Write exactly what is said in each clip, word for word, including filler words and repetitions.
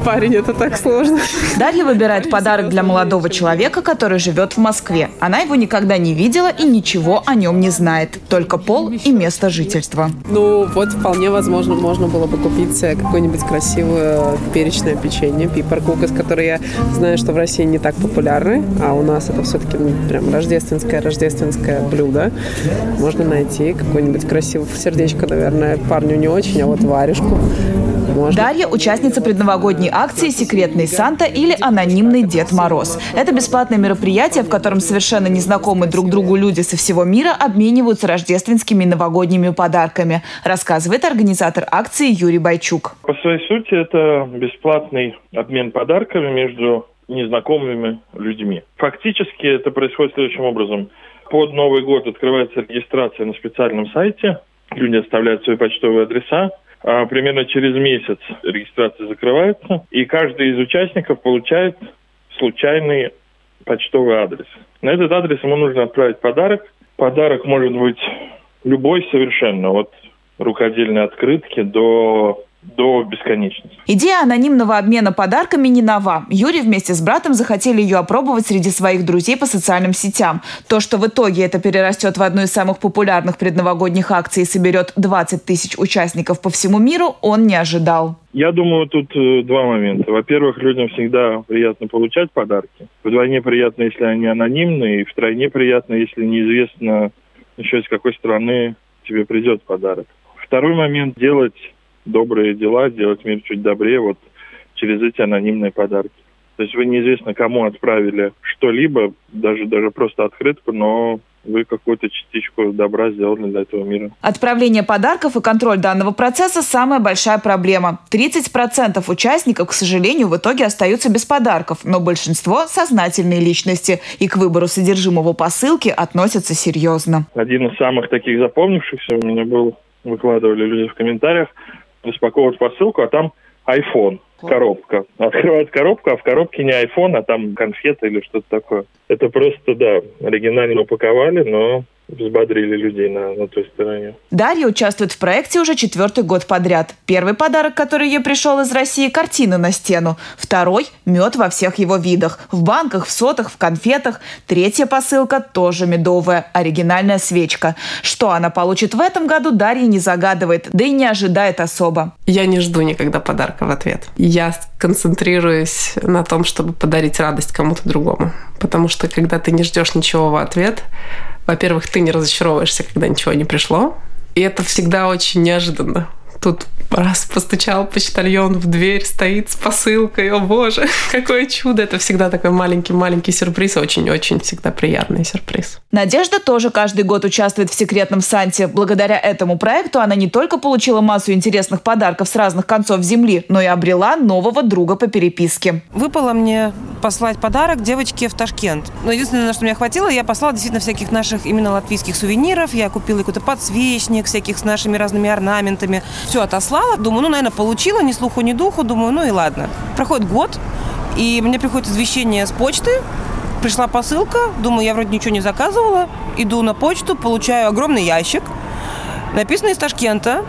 парень, это так сложно. Дарья выбирает подарок для молодого человека, который живет в Москве. Она его никогда не видела и ничего о нем не знает. Только пол и место жительства. Ну, вот вполне возможно, можно было бы купить какое-нибудь красивое перечное печенье, пипаркукас, которое я знаю, что в России не так популярны, а у нас это все-таки ну, прям рождественское, рождественское блюдо. Можно найти какое-нибудь красивое сердечко, наверное, парню не очень, а вот варежку. Можно. Дарья – участница предновогодней акции «Секретный Санта» или «Анонимный Дед Мороз». Это бесплатное мероприятие, в котором совершенно незнакомые друг другу люди со всего мира обмениваются рождественскими и новогодними подарками, рассказывает организатор акции Юрий Бойчук. По своей сути, это бесплатный обмен подарками между незнакомыми людьми. Фактически это происходит следующим образом. Под Новый год открывается регистрация на специальном сайте. Люди оставляют свои почтовые адреса. А примерно через месяц регистрация закрывается, и каждый из участников получает случайный почтовый адрес. На этот адрес ему нужно отправить подарок. Подарок может быть любой совершенно, от рукодельной открытки до... до бесконечности. Идея анонимного обмена подарками не нова. Юрий вместе с братом захотели ее опробовать среди своих друзей по социальным сетям. То, что в итоге это перерастет в одну из самых популярных предновогодних акций и соберет двадцать тысяч участников по всему миру, он не ожидал. Я думаю, тут э, два момента. Во-первых, людям всегда приятно получать подарки. Вдвойне приятно, если они анонимные, и втройне приятно, если неизвестно еще из какой страны тебе придет подарок. Второй момент – делать добрые дела, делать мир чуть добрее вот через эти анонимные подарки. То есть вы неизвестно кому отправили что-либо, даже, даже просто открытку, но вы какую-то частичку добра сделали для этого мира. Отправление подарков и контроль данного процесса – самая большая проблема. тридцать процентов участников, к сожалению, в итоге остаются без подарков, но большинство – сознательные личности и к выбору содержимого посылки относятся серьезно. Один из самых таких запомнившихся у меня был, выкладывали люди в комментариях, распаковывать посылку, а там iPhone, коробка. Открывают коробку, а в коробке не iPhone, а там конфеты или что-то такое. Это просто, да, оригинально упаковали, но взбодрили людей на, на той стороне. Дарья участвует в проекте уже четвертый год подряд. Первый подарок, который ей пришел из России – картина на стену. Второй – мед во всех его видах. В банках, в сотах, в конфетах. Третья посылка – тоже медовая, оригинальная свечка. Что она получит в этом году, Дарья не загадывает, да и не ожидает особо. Я не жду никогда подарка в ответ. Я концентрируюсь на том, чтобы подарить радость кому-то другому. Потому что когда ты не ждешь ничего в ответ, во-первых, ты не разочаровываешься, когда ничего не пришло. И это всегда очень неожиданно. Тут раз постучал почтальон в дверь, стоит с посылкой. О боже, какое чудо. Это всегда такой маленький-маленький сюрприз. Очень-очень всегда приятный сюрприз. Надежда тоже каждый год участвует в «Секретном Санте». Благодаря этому проекту она не только получила массу интересных подарков с разных концов земли, но и обрела нового друга по переписке. Выпало мне послать подарок девочке в Ташкент. Но единственное, на что меня хватило, я послала действительно всяких наших именно латвийских сувениров. Я купила какой-то подсвечник, всяких с нашими разными орнаментами. Все отослала. Думаю, ну, наверное, получила, ни слуху, ни духу. Думаю, ну и ладно. Проходит год, и мне приходит извещение с почты. Пришла посылка. Думаю, я вроде ничего не заказывала. Иду на почту, получаю огромный ящик. Написано из Ташкента.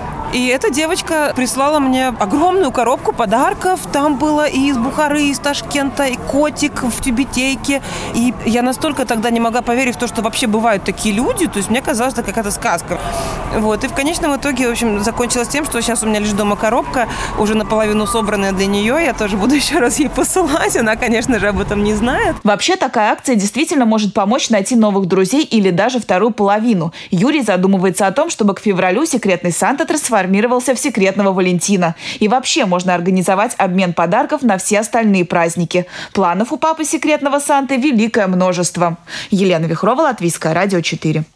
И эта девочка прислала мне огромную коробку подарков. Там было и из Бухары, и из Ташкента, и котик в тюбетейке. И я настолько тогда не могла поверить в то, что вообще бывают такие люди. То есть мне казалось, это какая-то сказка. Вот. И в конечном итоге, в общем, закончилось тем, что сейчас у меня лежит дома коробка, уже наполовину собранная для нее. Я тоже буду еще раз ей посылать. Она, конечно же, об этом не знает. Вообще, такая акция действительно может помочь найти новых друзей или даже вторую половину. Юрий задумывается о том, чтобы к февралю «Секретный Санта» трансформировался в секретного Валентина. И вообще можно организовать обмен подарков на все остальные праздники. Планов у папы секретного Санты великое множество. Елена Вихрова, Латвийское радио четыре.